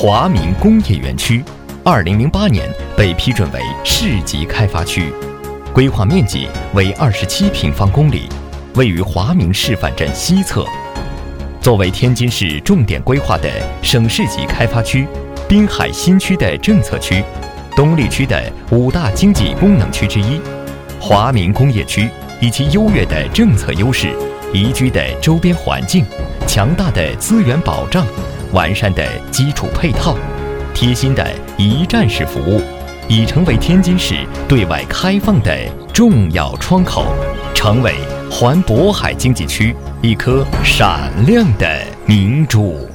华明工业园区，2008年被批准为市级开发区，规划面积为27平方公里，位于华明示范镇西侧。作为天津市重点规划的省市级开发区、滨海新区的政策区、东丽区的5大经济功能区之一，华明工业区以其优越的政策优势、宜居的周边环境、强大的资源保障、完善的基础配套、贴心的一站式服务，已成为天津市对外开放的重要窗口，成为环渤海经济区一颗闪亮的明珠。